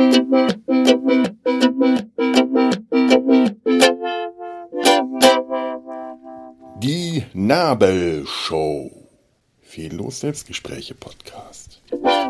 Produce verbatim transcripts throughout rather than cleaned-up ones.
Die Nabelshow. Fehllos Selbstgespräche Podcast.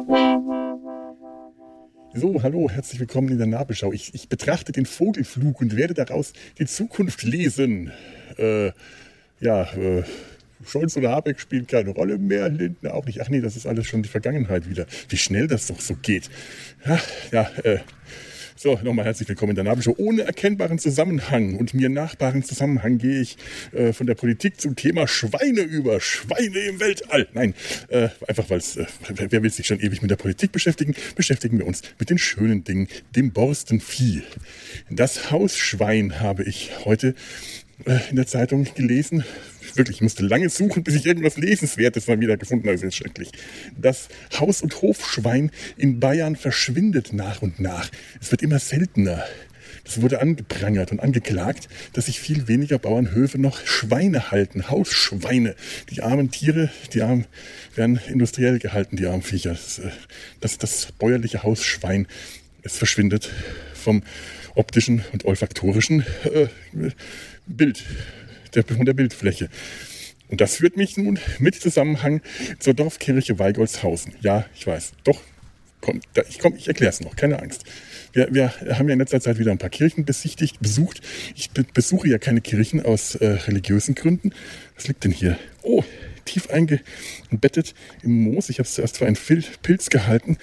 So, hallo, herzlich willkommen in der Nabelschau. Ich, ich betrachte den Vogelflug und werde daraus die Zukunft lesen. Äh, ja, äh, Scholz oder Habeck spielen keine Rolle mehr, Lindner auch nicht. Ach nee, das ist alles schon die Vergangenheit wieder. Wie schnell das doch so geht. Ja, ja äh, so, nochmal herzlich willkommen in der Nabelshow. Ohne erkennbaren Zusammenhang und mir nachbaren Zusammenhang gehe ich äh, von der Politik zum Thema Schweine über. Schweine im Weltall. Nein, äh, einfach weil es, äh, wer will sich schon ewig mit der Politik beschäftigen? Beschäftigen wir uns mit den schönen Dingen, dem Borstenvieh. Das Hausschwein habe ich heute äh, in der Zeitung gelesen. Wirklich, ich musste lange suchen, bis ich irgendwas Lesenswertes mal wieder gefunden habe. Das ist schrecklich. Das Haus- und Hofschwein in Bayern verschwindet nach und nach. Es wird immer seltener. Es wurde angeprangert und angeklagt, dass sich viel weniger Bauernhöfe noch Schweine halten, Hausschweine. Die armen Tiere, die armen, werden industriell gehalten, die armen Viecher. Das, das, das bäuerliche Hausschwein, es verschwindet vom optischen und olfaktorischen äh, Bild. Der, von der Bildfläche. Und das führt mich nun mit Zusammenhang zur Dorfkirche Weigolzhausen. Ja, ich weiß. Doch, komm, da, ich, komm, ich erkläre es noch, keine Angst. Wir, wir haben ja in letzter Zeit wieder ein paar Kirchen besichtigt, besucht. Ich be- besuche ja keine Kirchen aus äh, religiösen Gründen. Was liegt denn hier? Oh, tief eingebettet im Moos. Ich habe es zuerst für einen Fil- Pilz gehalten.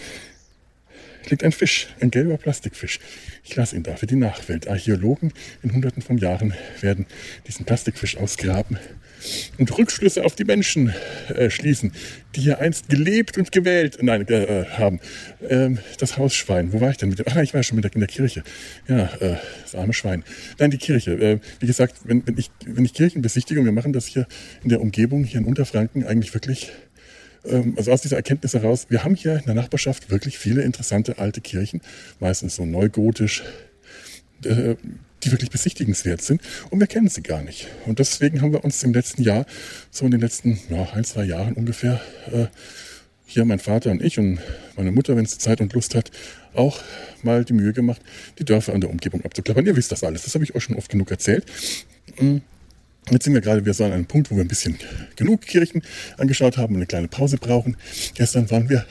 Liegt ein Fisch, ein gelber Plastikfisch. Ich lasse ihn da für die Nachwelt. Archäologen in Hunderten von Jahren werden diesen Plastikfisch ausgraben und Rückschlüsse auf die Menschen äh, schließen, die hier einst gelebt und gewählt nein, äh, haben. Ähm, das Hausschwein, wo war ich denn mit dem? Ach, ich war schon mit der, in der Kirche. Ja, äh, das arme Schwein. Nein, die Kirche. Äh, wie gesagt, wenn, wenn, ich, wenn ich Kirchen besichtige, und wir machen das hier in der Umgebung, hier in Unterfranken, eigentlich wirklich. Also aus dieser Erkenntnis heraus, wir haben hier in der Nachbarschaft wirklich viele interessante alte Kirchen, meistens so neugotisch, die wirklich besichtigenswert sind, und wir kennen sie gar nicht. Und deswegen haben wir uns im letzten Jahr, so in den letzten ja, ein, zwei Jahren ungefähr, hier mein Vater und ich und meine Mutter, wenn sie Zeit und Lust hat, auch mal die Mühe gemacht, die Dörfer an der Umgebung abzuklappern. Ihr wisst das alles, das habe ich euch schon oft genug erzählt. Jetzt sind wir gerade wieder so an einem Punkt, wo wir ein bisschen genug Kirchen angeschaut haben und eine kleine Pause brauchen. Gestern waren wir...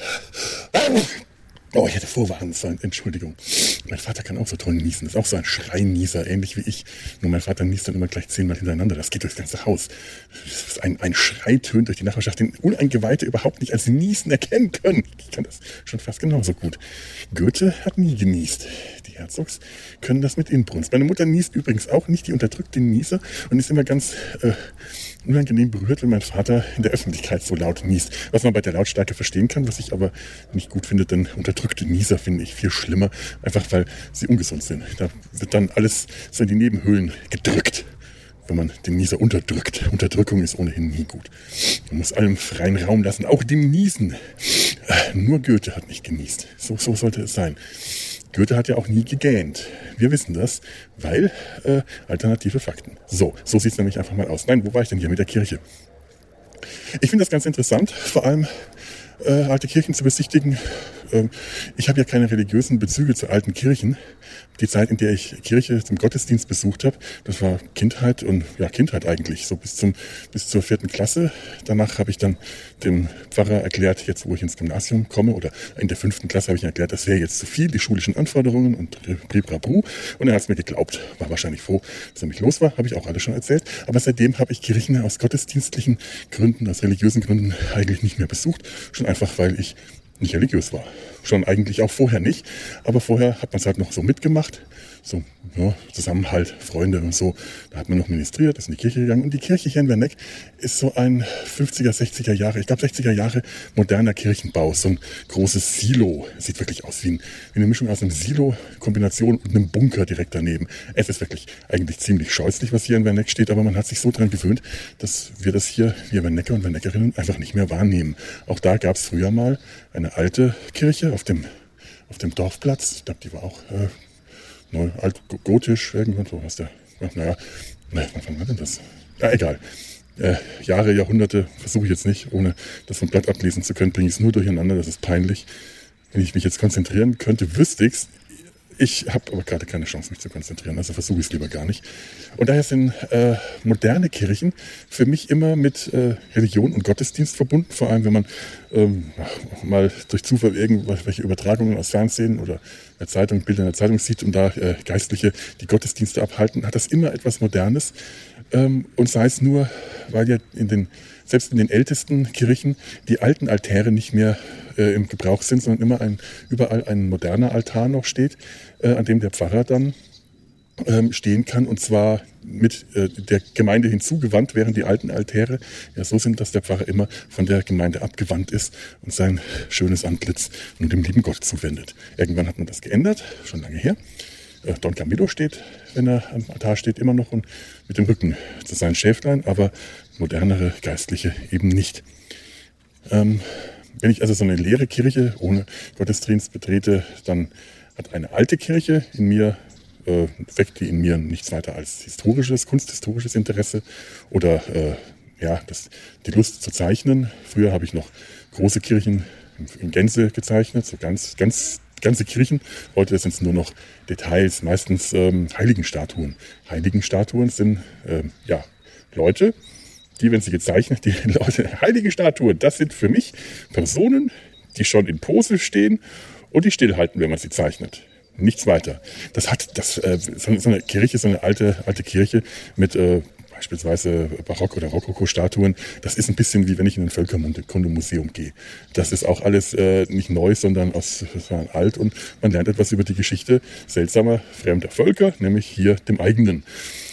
Oh, ich hatte Vorwarnen, Entschuldigung. Mein Vater kann auch so toll niesen. Das ist auch so ein Schreinieser, ähnlich wie ich. Nur mein Vater niest dann immer gleich zehnmal hintereinander. Das geht durchs ganze Haus. Das ist ein, ein Schrei tönt durch die Nachbarschaft, den Uneingeweihte überhaupt nicht als Niesen erkennen können. Ich kann das schon fast genauso gut. Goethe hat nie genießt. Die Herzogs können das mit Inbrunst. Meine Mutter niest übrigens auch nicht. Die unterdrückt den Nieser und ist immer ganz äh, unangenehm berührt, wenn mein Vater in der Öffentlichkeit so laut niest. Was man bei der Lautstärke verstehen kann, was ich aber nicht gut finde, denn unterdrückte Nieser finde ich viel schlimmer, einfach weil sie ungesund sind. Da wird dann alles so in die Nebenhöhlen gedrückt, wenn man den Nieser unterdrückt. Unterdrückung ist ohnehin nie gut. Man muss allem freien Raum lassen, auch dem Niesen. Äh, nur Goethe hat nicht genießt. So, so sollte es sein. Goethe hat ja auch nie gegähnt. Wir wissen das, weil äh, alternative Fakten. So, so sieht es nämlich einfach mal aus. Nein, wo war ich denn hier mit der Kirche? Ich finde das ganz interessant, vor allem äh, alte Kirchen zu besichtigen. Ähm, ich habe ja keine religiösen Bezüge zu alten Kirchen. Die Zeit, in der ich Kirche zum Gottesdienst besucht habe, das war Kindheit und ja Kindheit eigentlich, so bis zum bis zur vierten Klasse. Danach habe ich dann dem Pfarrer erklärt, jetzt wo ich ins Gymnasium komme, oder in der fünften Klasse habe ich erklärt, das wäre jetzt zu viel, die schulischen Anforderungen und Bribrabru. Und er hat es mir geglaubt, war wahrscheinlich froh, dass er mich los war, habe ich auch alles schon erzählt. Aber seitdem habe ich Kirchen aus gottesdienstlichen Gründen, aus religiösen Gründen eigentlich nicht mehr besucht, schon einfach, weil ich nicht religiös war. Schon eigentlich auch vorher nicht, aber vorher hat man es halt noch so mitgemacht, so ja, Zusammenhalt, Freunde und so. Da hat man noch ministriert, ist in die Kirche gegangen. Und die Kirche hier in Werneck ist so ein fünfziger, sechziger Jahre, ich glaube sechziger Jahre moderner Kirchenbau. So ein großes Silo. Sieht wirklich aus wie, ein, wie eine Mischung aus einem Silo, Kombination und einem Bunker direkt daneben. Es ist wirklich eigentlich ziemlich scheußlich, was hier in Werneck steht, aber man hat sich so dran gewöhnt, dass wir das hier, wir Wernecker und Werneckerinnen, einfach nicht mehr wahrnehmen. Auch da gab es früher mal eine alte Kirche auf dem, auf dem Dorfplatz. Ich glaube, die war auch äh, neu, alt, gotisch, irgendwann so was der. Naja, naja, wann war denn das? Ja, egal. Äh, Jahre, Jahrhunderte versuche ich jetzt nicht, ohne das vom Blatt ablesen zu können, bringe ich es nur durcheinander, das ist peinlich. Wenn ich mich jetzt konzentrieren könnte, wüsste ich's. Ich habe aber gerade keine Chance, mich zu konzentrieren, also versuche ich es lieber gar nicht. Und daher sind äh, moderne Kirchen für mich immer mit äh, Religion und Gottesdienst verbunden, vor allem wenn man ähm, mal durch Zufall irgendwelche Übertragungen aus Fernsehen oder der Zeitung, Bilder in der Zeitung sieht und da äh, Geistliche die Gottesdienste abhalten, hat das immer etwas Modernes. Ähm, und sei es nur, weil ja in den, selbst in den ältesten Kirchen die alten Altäre nicht mehr äh, im Gebrauch sind, sondern immer ein, überall ein moderner Altar noch steht, äh, an dem der Pfarrer dann ähm, stehen kann, und zwar mit äh, der Gemeinde hinzugewandt, während die alten Altäre ja so sind, dass der Pfarrer immer von der Gemeinde abgewandt ist und sein schönes Antlitz nur dem lieben Gott zuwendet. Irgendwann hat man das geändert, schon lange her. Äh, Don Camillo steht, wenn er am Altar steht, immer noch und mit dem Rücken zu seinen Schäflein, aber modernere Geistliche eben nicht. Ähm, wenn ich also so eine leere Kirche ohne Gottesdienst betrete, dann hat eine alte Kirche in mir äh, weckt die in mir nichts weiter als historisches, kunsthistorisches Interesse oder äh, ja, das, die Lust zu zeichnen. Früher habe ich noch große Kirchen in Gänze gezeichnet, so ganz, ganz ganze Kirchen. Heute sind es nur noch Details, meistens ähm, Heiligenstatuen. Heiligenstatuen sind ähm, ja Leute, die, wenn sie gezeichnet, die Leute, heilige Statuen, das sind für mich Personen, die schon in Pose stehen und die stillhalten, wenn man sie zeichnet. Nichts weiter. Das hat, das, äh, so eine Kirche, so eine alte, alte Kirche mit äh, beispielsweise Barock- oder Rokoko-Statuen, das ist ein bisschen wie wenn ich in ein Völkerkundemuseum gehe. Das ist auch alles äh, nicht neu, sondern aus sondern alt, und man lernt etwas über die Geschichte seltsamer, fremder Völker, nämlich hier dem eigenen.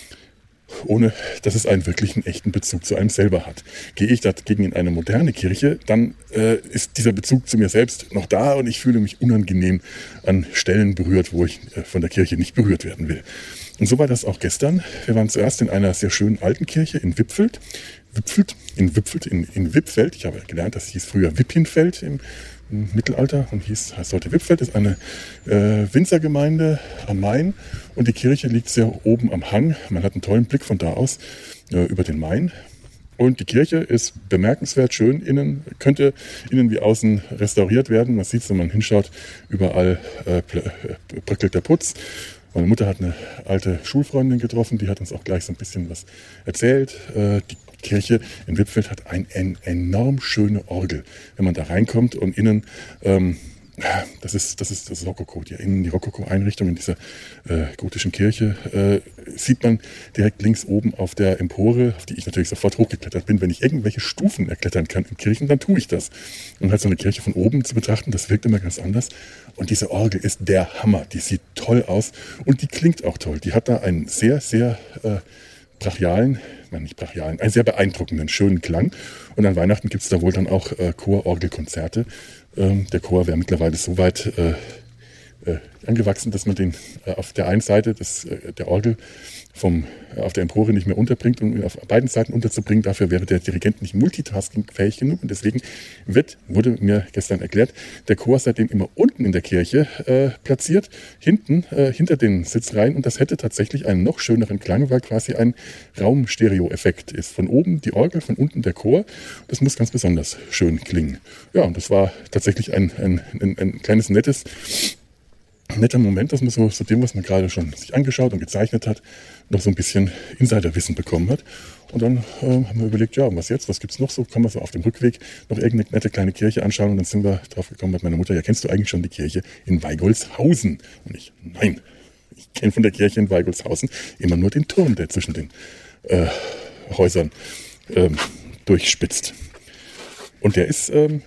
Ohne dass es einen wirklichen, echten Bezug zu einem selber hat. Gehe ich dagegen in eine moderne Kirche, dann äh, ist dieser Bezug zu mir selbst noch da und ich fühle mich unangenehm an Stellen berührt, wo ich äh, von der Kirche nicht berührt werden will. Und so war das auch gestern. Wir waren zuerst in einer sehr schönen alten Kirche in Wipfeld. Wipfeld, in Wipfeld, in, in Wippfeld. Ich habe gelernt, das hieß früher Wippinfeld im, im Mittelalter und hieß, heißt heute Wippfeld. Das ist eine äh, Winzergemeinde am Main und die Kirche liegt sehr oben am Hang. Man hat einen tollen Blick von da aus äh, über den Main. Und die Kirche ist bemerkenswert schön. Innen könnte innen wie außen restauriert werden. Man sieht es, wenn man hinschaut, überall äh, bröckelt der Putz. Meine Mutter hat eine alte Schulfreundin getroffen, die hat uns auch gleich so ein bisschen was erzählt. Die Kirche in Wippfeld hat eine ein enorm schöne Orgel. Wenn man da reinkommt und innen, ähm, das ist das ist das Rokoko, die, innen die Rokoko-Einrichtung in dieser äh, gotischen Kirche, äh, sieht man direkt links oben auf der Empore, auf die ich natürlich sofort hochgeklettert bin. Wenn ich irgendwelche Stufen erklettern kann in Kirchen, dann tue ich das. Und halt so eine Kirche von oben zu betrachten, das wirkt immer ganz anders. Und diese Orgel ist der Hammer. Die sieht toll aus und die klingt auch toll. Die hat da einen sehr, sehr äh, brachialen, nein, nicht brachialen, einen sehr beeindruckenden, schönen Klang. Und an Weihnachten gibt es da wohl dann auch äh, Chor-Orgelkonzerte. Ähm, der Chor wäre mittlerweile so weit äh, äh, angewachsen, dass man den äh, auf der einen Seite des, äh, der Orgel vom, äh, auf der Empore nicht mehr unterbringt und ihn auf beiden Seiten unterzubringen. Dafür wäre der Dirigent nicht multitaskingfähig genug. Und deswegen wird, wurde mir gestern erklärt, der Chor seitdem immer unten in der Kirche äh, platziert, hinten, äh, hinter den Sitzreihen. Und das hätte tatsächlich einen noch schöneren Klang, weil quasi ein Raumstereo-Effekt ist. Von oben die Orgel, von unten der Chor. Das muss ganz besonders schön klingen. Ja, und das war tatsächlich ein, ein, ein, ein kleines nettes netter Moment, dass man so, so dem, was man gerade schon sich angeschaut und gezeichnet hat, noch so ein bisschen Insiderwissen bekommen hat. Und dann äh, haben wir überlegt, ja, was jetzt, was gibt's noch so? Kann man so auf dem Rückweg noch irgendeine nette kleine Kirche anschauen? Und dann sind wir drauf gekommen mit meiner Mutter, ja, kennst du eigentlich schon die Kirche in Weigolshausen? Und ich, nein, ich kenne von der Kirche in Weigolshausen immer nur den Turm, der zwischen den äh, Häusern ähm, durchspitzt. Und der ist, ähm,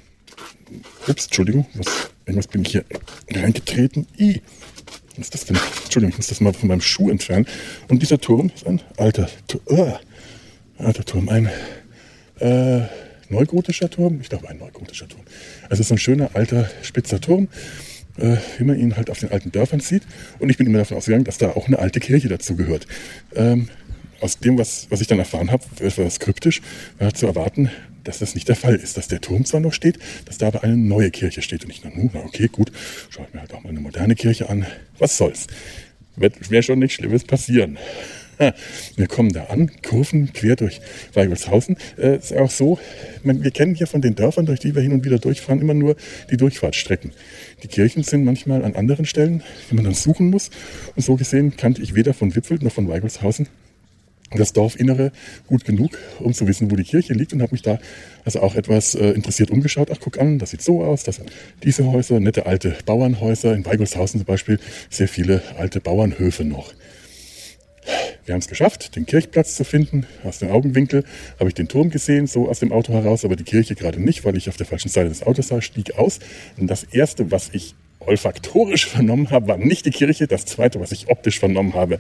ups, Entschuldigung, was, irgendwas bin ich hier reingetreten. I, was ist das denn? Entschuldigung, ich muss das mal von meinem Schuh entfernen. Und dieser Turm ist ein alter, uh, alter Turm, ein äh, neugotischer Turm. Ich glaube, ein neugotischer Turm. Also so ein schöner, alter, spitzer Turm, äh, wie man ihn halt auf den alten Dörfern sieht. Und ich bin immer davon ausgegangen, dass da auch eine alte Kirche dazu gehört. Ähm, aus dem, was, was ich dann erfahren habe, war es kryptisch, war zu erwarten, dass das nicht der Fall ist, dass der Turm zwar noch steht, dass da aber eine neue Kirche steht. Und ich dachte, na okay, gut, schaue ich mir halt auch mal eine moderne Kirche an. Was soll's? Wird, wird schon nichts Schlimmes passieren. Wir kommen da an, Kurven quer durch Weigelshausen. Äh, ist auch so, man, wir kennen hier von den Dörfern, durch die wir hin und wieder durchfahren, immer nur die Durchfahrtsstrecken. Die Kirchen sind manchmal an anderen Stellen, die man dann suchen muss. Und so gesehen kannte ich weder von Wipfeld noch von Weigelshausen das Dorfinnere gut genug, um zu wissen, wo die Kirche liegt, und habe mich da also auch etwas äh, interessiert umgeschaut. Ach, guck an, das sieht so aus, das sind diese Häuser, nette alte Bauernhäuser, in Weigelshausen zum Beispiel sehr viele alte Bauernhöfe noch. Wir haben es geschafft, den Kirchplatz zu finden. Aus dem Augenwinkel habe ich den Turm gesehen, so aus dem Auto heraus, aber die Kirche gerade nicht, weil ich auf der falschen Seite des Autos sah, stieg aus. Und das Erste, was ich olfaktorisch vernommen habe, war nicht die Kirche. Das Zweite, was ich optisch vernommen habe,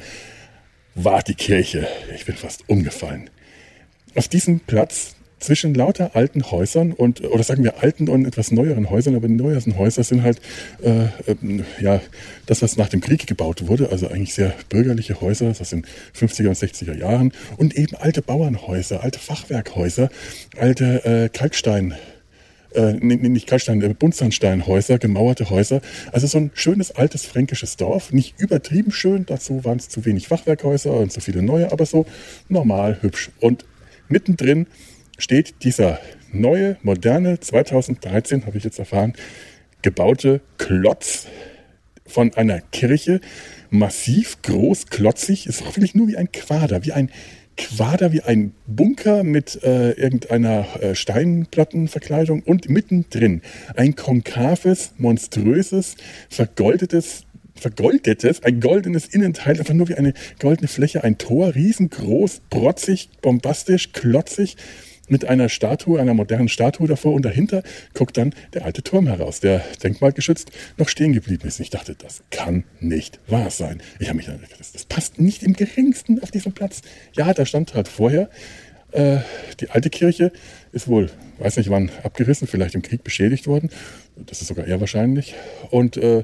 war die Kirche. Ich bin fast umgefallen. Auf diesem Platz zwischen lauter alten Häusern und, oder sagen wir alten und etwas neueren Häusern, aber die neuesten Häuser sind halt äh, äh, ja das, was nach dem Krieg gebaut wurde, also eigentlich sehr bürgerliche Häuser, das aus den fünfziger und sechziger Jahren, und eben alte Bauernhäuser, alte Fachwerkhäuser, alte äh, Kalkstein Äh, nicht Kalkstein, äh, Buntsandsteinhäuser, gemauerte Häuser. Also so ein schönes, altes fränkisches Dorf. Nicht übertrieben schön, dazu waren es zu wenig Fachwerkhäuser und zu viele neue, aber so normal hübsch. Und mittendrin steht dieser neue, moderne, zweitausenddreizehn, habe ich jetzt erfahren, gebaute Klotz von einer Kirche. Massiv, groß, klotzig, ist auch wirklich nur wie ein Quader, wie ein Quader, wie ein Bunker mit äh, irgendeiner äh, Steinplattenverkleidung, und mittendrin ein konkaves, monströses, vergoldetes, vergoldetes, ein goldenes Innenteil, einfach nur wie eine goldene Fläche, ein Tor, riesengroß, protzig, bombastisch, klotzig, mit einer Statue, einer modernen Statue davor, und dahinter guckt dann der alte Turm heraus, der denkmalgeschützt noch stehen geblieben ist. Ich dachte, das kann nicht wahr sein. Ich habe mich dann gedacht, das passt nicht im geringsten auf diesen Platz. Ja, da stand halt vorher, äh, die alte Kirche ist wohl, weiß nicht wann, abgerissen, vielleicht im Krieg beschädigt worden. Das ist sogar eher wahrscheinlich. Und äh,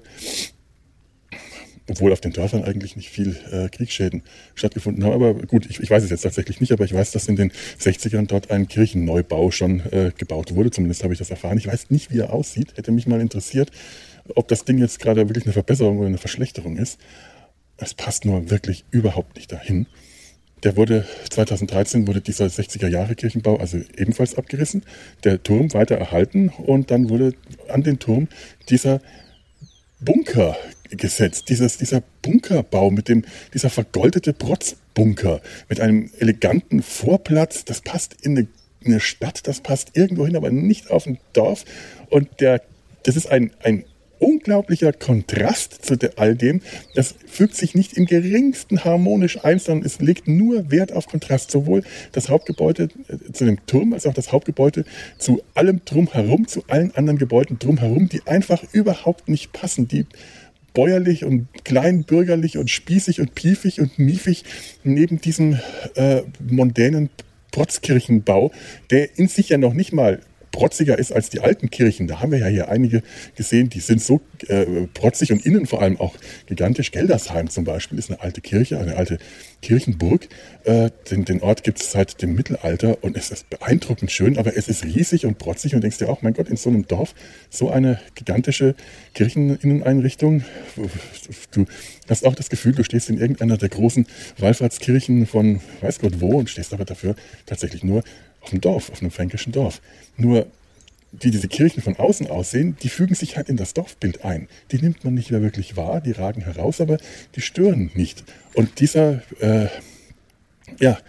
obwohl auf den Dörfern eigentlich nicht viel äh, Kriegsschäden stattgefunden haben. Aber gut, ich, ich weiß es jetzt tatsächlich nicht, aber ich weiß, dass in den sechzigern dort ein Kirchenneubau schon äh, gebaut wurde. Zumindest habe ich das erfahren. Ich weiß nicht, wie er aussieht. Hätte mich mal interessiert, ob das Ding jetzt gerade wirklich eine Verbesserung oder eine Verschlechterung ist. Es passt nur wirklich überhaupt nicht dahin. Der wurde, zweitausenddreizehn wurde dieser sechziger-Jahre-Kirchenbau also ebenfalls abgerissen. Der Turm weiter erhalten, und dann wurde an den Turm dieser Bunker gesetzt, dieses, dieser Bunkerbau mit dem, dieser vergoldete Protzbunker mit einem eleganten Vorplatz, das passt in eine, in eine Stadt, das passt irgendwo hin, aber nicht auf ein Dorf. Und der, das ist ein, ein unglaublicher Kontrast zu all dem. Das fügt sich nicht im geringsten harmonisch ein, sondern es legt nur Wert auf Kontrast. Sowohl das Hauptgebäude zu dem Turm, als auch das Hauptgebäude zu allem drumherum, zu allen anderen Gebäuden drumherum, die einfach überhaupt nicht passen, die bäuerlich und kleinbürgerlich und spießig und piefig und miefig neben diesem äh, mondänen Protzkirchenbau, der in sich ja noch nicht mal protziger ist als die alten Kirchen. Da haben wir ja hier einige gesehen, die sind so äh, protzig und innen vor allem auch gigantisch. Geldersheim zum Beispiel ist eine alte Kirche, eine alte Kirchenburg. Äh, den, den Ort gibt es seit dem Mittelalter, und es ist beeindruckend schön, aber es ist riesig und protzig, und denkst dir auch, mein Gott, in so einem Dorf so eine gigantische Kircheninneneinrichtung. Du hast auch das Gefühl, du stehst in irgendeiner der großen Wallfahrtskirchen von weiß Gott wo und stehst aber dafür tatsächlich nur auf einem Dorf, auf einem fränkischen Dorf. Nur die diese Kirchen von außen aussehen, die fügen sich halt in das Dorfbild ein. Die nimmt man nicht mehr wirklich wahr, die ragen heraus, aber die stören nicht. Und dieser äh, ja,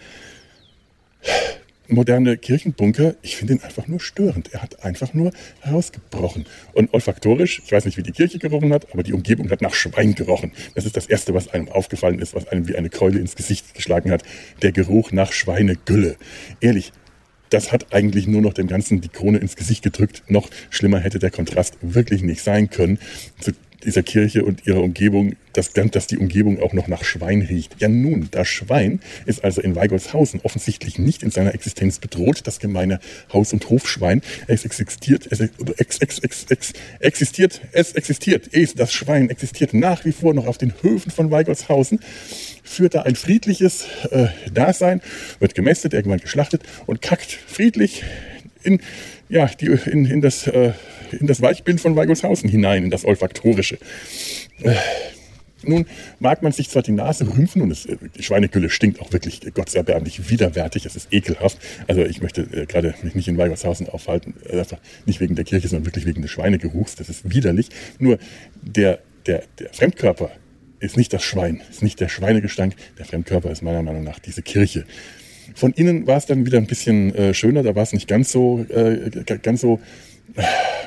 moderne Kirchenbunker, ich finde ihn einfach nur störend. Er hat einfach nur herausgebrochen. Und olfaktorisch, ich weiß nicht, wie die Kirche gerochen hat, aber die Umgebung hat nach Schwein gerochen. Das ist das Erste, was einem aufgefallen ist, was einem wie eine Keule ins Gesicht geschlagen hat. Der Geruch nach Schweinegülle. Ehrlich, das hat eigentlich nur noch dem Ganzen die Krone ins Gesicht gedrückt. Noch schlimmer hätte der Kontrast wirklich nicht sein können zu dieser Kirche und ihrer Umgebung, dass, dass die Umgebung auch noch nach Schwein riecht. Ja nun, das Schwein ist also in Weigelshausen offensichtlich nicht in seiner Existenz bedroht, das gemeine Haus- und Hofschwein. Es existiert, es ex, ex, ex, ex, existiert, es existiert, es, das Schwein existiert nach wie vor noch auf den Höfen von Weigelshausen, führt da ein friedliches äh, Dasein, wird gemästet, irgendwann geschlachtet und kackt friedlich in, ja, die, in, in, das, äh, in das Weichbild von Weigelshausen hinein, in das Olfaktorische. Äh, Nun mag man sich zwar die Nase rümpfen und es, die Schweinegülle stinkt auch wirklich gottserbärmlich widerwärtig, es ist ekelhaft. Also ich möchte äh, gerade mich nicht in Weigershausen aufhalten, äh, nicht wegen der Kirche, sondern wirklich wegen des Schweinegeruchs, das ist widerlich. Nur der, der, der Fremdkörper ist nicht das Schwein, ist nicht der Schweinegestank, der Fremdkörper ist meiner Meinung nach diese Kirche. Von innen war es dann wieder ein bisschen äh, schöner, da war es nicht ganz so, äh, ganz so, äh,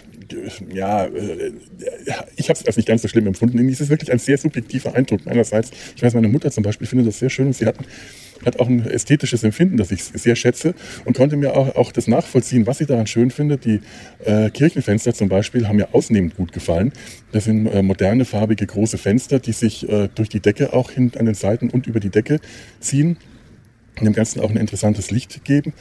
ja, äh, ich habe es als nicht ganz so schlimm empfunden. Es ist wirklich ein sehr subjektiver Eindruck meinerseits. Ich weiß, meine Mutter zum Beispiel findet das sehr schön und sie hat, hat auch ein ästhetisches Empfinden, das ich sehr schätze und konnte mir auch, auch das nachvollziehen, was sie daran schön findet. Die äh, Kirchenfenster zum Beispiel haben mir ausnehmend gut gefallen. Das sind äh, moderne, farbige, große Fenster, die sich äh, durch die Decke auch hin an den Seiten und über die Decke ziehen und dem Ganzen auch ein interessantes Licht geben.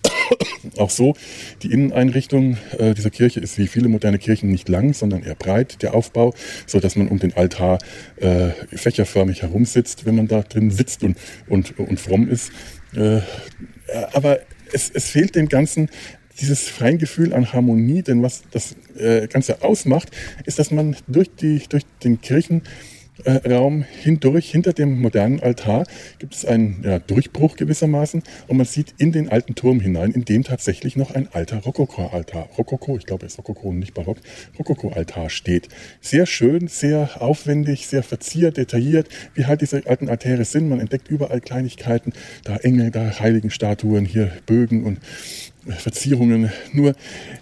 Auch so, die Inneneinrichtung äh, dieser Kirche ist wie viele moderne Kirchen nicht lang, sondern eher breit, der Aufbau, so dass man um den Altar äh, fächerförmig herumsitzt, wenn man da drin sitzt und, und, und fromm ist. Äh, aber es, es fehlt dem Ganzen dieses Feingefühl an Harmonie, denn was das äh, Ganze ausmacht, ist, dass man durch, die, durch den Kirchen Raum hindurch, hinter dem modernen Altar, gibt es einen ja, Durchbruch gewissermaßen und man sieht in den alten Turm hinein, in dem tatsächlich noch ein alter Rokoko-Altar, Rokoko, ich glaube es ist Rokoko und nicht Barock, Rokoko-Altar steht. Sehr schön, sehr aufwendig, sehr verziert, detailliert, wie halt diese alten Altäre sind. Man entdeckt überall Kleinigkeiten, da Engel, da Heiligenstatuen, hier Bögen und Verzierungen. Nur,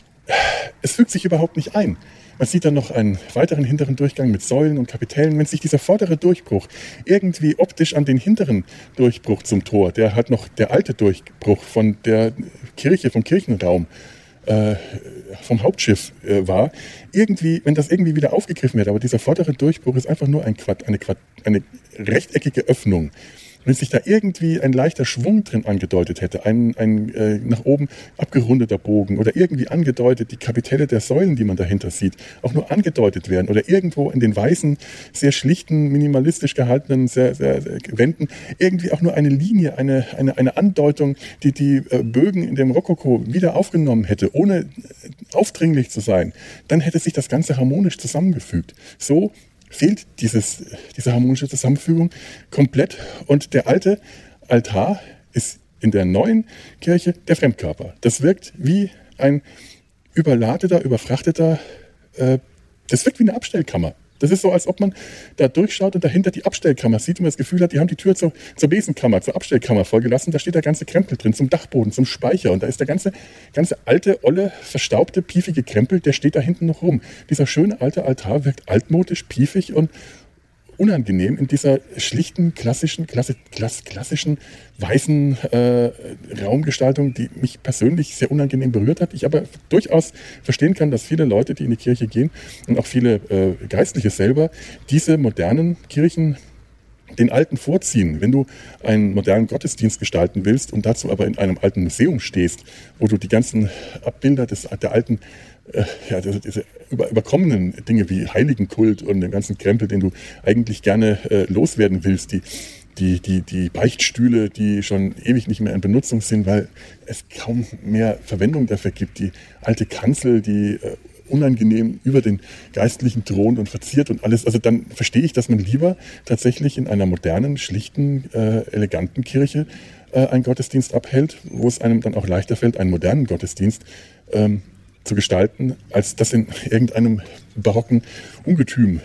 es fügt sich überhaupt nicht ein. Man sieht dann noch einen weiteren hinteren Durchgang mit Säulen und Kapitellen. Wenn sich dieser vordere Durchbruch irgendwie optisch an den hinteren Durchbruch zum Tor, der halt noch der alte Durchbruch von der Kirche, vom Kirchenraum, äh, vom Hauptschiff äh, war, irgendwie, wenn das irgendwie wieder aufgegriffen wird, aber dieser vordere Durchbruch ist einfach nur ein Quad, eine, Quad, eine rechteckige Öffnung. Wenn sich da irgendwie ein leichter Schwung drin angedeutet hätte, ein, ein äh, nach oben abgerundeter Bogen oder irgendwie angedeutet, die Kapitelle der Säulen, die man dahinter sieht, auch nur angedeutet werden oder irgendwo in den weißen, sehr schlichten, minimalistisch gehaltenen sehr, sehr, sehr Wänden irgendwie auch nur eine Linie, eine, eine, eine Andeutung, die die äh, Bögen in dem Rokoko wieder aufgenommen hätte, ohne äh, aufdringlich zu sein, dann hätte sich das Ganze harmonisch zusammengefügt. So fehlt dieses, diese harmonische Zusammenfügung komplett. Und der alte Altar ist in der neuen Kirche der Fremdkörper. Das wirkt wie ein überladeter, überfrachteter, äh, das wirkt wie eine Abstellkammer. Das ist so, als ob man da durchschaut und dahinter die Abstellkammer sieht und man das Gefühl hat, die haben die Tür zur, zur Besenkammer, zur Abstellkammer vorgelassen. Da steht der ganze Krempel drin, zum Dachboden, zum Speicher. Und da ist der ganze, ganze alte, olle, verstaubte, piefige Krempel, der steht da hinten noch rum. Dieser schöne alte Altar wirkt altmodisch, piefig und unangenehm in dieser schlichten, klassischen, klasse, klass, klassischen, weißen äh, Raumgestaltung, die mich persönlich sehr unangenehm berührt hat. Ich aber durchaus verstehen kann, dass viele Leute, die in die Kirche gehen und auch viele äh, Geistliche selber, diese modernen Kirchen den alten vorziehen. Wenn du einen modernen Gottesdienst gestalten willst und dazu aber in einem alten Museum stehst, wo du die ganzen Abbilder des, der alten äh, ja, diese, diese über, überkommenen Dinge wie Heiligenkult und den ganzen Krempel, den du eigentlich gerne äh, loswerden willst, die, die, die, die Beichtstühle, die schon ewig nicht mehr in Benutzung sind, weil es kaum mehr Verwendung dafür gibt, die alte Kanzel, die äh, unangenehm über den Geistlichen thront und verziert und alles. Also dann verstehe ich, dass man lieber tatsächlich in einer modernen, schlichten, äh, eleganten Kirche äh, einen Gottesdienst abhält, wo es einem dann auch leichter fällt, einen modernen Gottesdienst ähm, zu gestalten, als das in irgendeinem barocken Ungetüm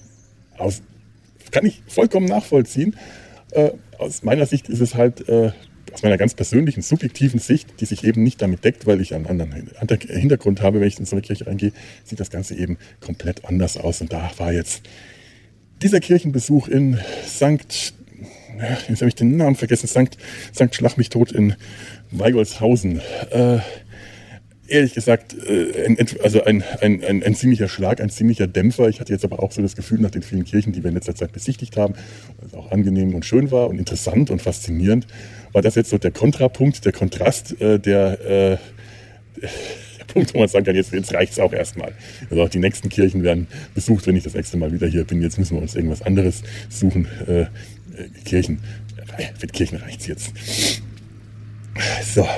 aus. Kann ich vollkommen nachvollziehen. Äh, aus meiner Sicht ist es halt, äh, aus meiner ganz persönlichen, subjektiven Sicht, die sich eben nicht damit deckt, weil ich einen anderen Hintergrund habe, wenn ich in so eine Kirche reingehe, sieht das Ganze eben komplett anders aus. Und da war jetzt dieser Kirchenbesuch in Sankt, jetzt habe ich den Namen vergessen, Sankt, Sankt Schlag mich tot in Weigolshausen. Äh, Ehrlich gesagt, ein, also ein, ein, ein, ein ziemlicher Schlag, ein ziemlicher Dämpfer. Ich hatte jetzt aber auch so das Gefühl, nach den vielen Kirchen, die wir in letzter Zeit besichtigt haben, dass es auch angenehm und schön war und interessant und faszinierend, war das jetzt so der Kontrapunkt, der Kontrast, äh, der, äh, der Punkt, wo man sagen kann, jetzt, jetzt reicht es auch erstmal. Also auch die nächsten Kirchen werden besucht, wenn ich das nächste Mal wieder hier bin. Jetzt müssen wir uns irgendwas anderes suchen. Äh, Kirchen, für Kirchen reicht es jetzt. So.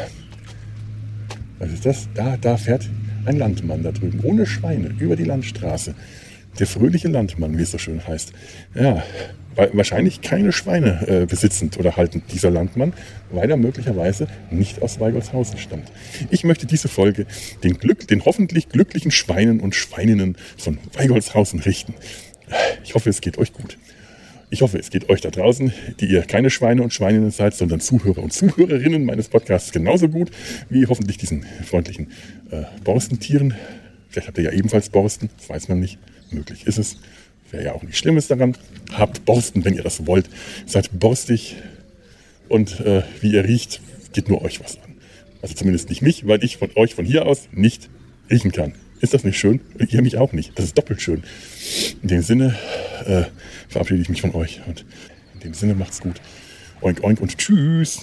Was ist das? Da, da fährt ein Landmann da drüben, ohne Schweine, über die Landstraße. Der fröhliche Landmann, wie es so schön heißt. Ja, wahrscheinlich keine Schweine äh, besitzend oder haltend dieser Landmann, weil er möglicherweise nicht aus Weigolshausen stammt. Ich möchte diese Folge den, Glück, den hoffentlich glücklichen Schweinen und Schweininnen von Weigolshausen richten. Ich hoffe, es geht euch gut. Ich hoffe, es geht euch da draußen, die ihr keine Schweine und Schweininnen seid, sondern Zuhörer und Zuhörerinnen meines Podcasts genauso gut wie hoffentlich diesen freundlichen äh, Borstentieren. Vielleicht habt ihr ja ebenfalls Borsten, das weiß man nicht. Möglich ist es. Wäre ja auch nichts Schlimmes daran. Habt Borsten, wenn ihr das wollt. Seid borstig und äh, wie ihr riecht, geht nur euch was an. Also zumindest nicht mich, weil ich von euch von hier aus nicht riechen kann. Ist das nicht schön? Und ihr mich auch nicht. Das ist doppelt schön. In dem Sinne äh, verabschiede ich mich von euch. Und in dem Sinne macht's gut. Oink, oink und tschüss.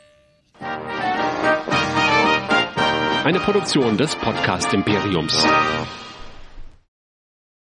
Eine Produktion des Podcast Imperiums.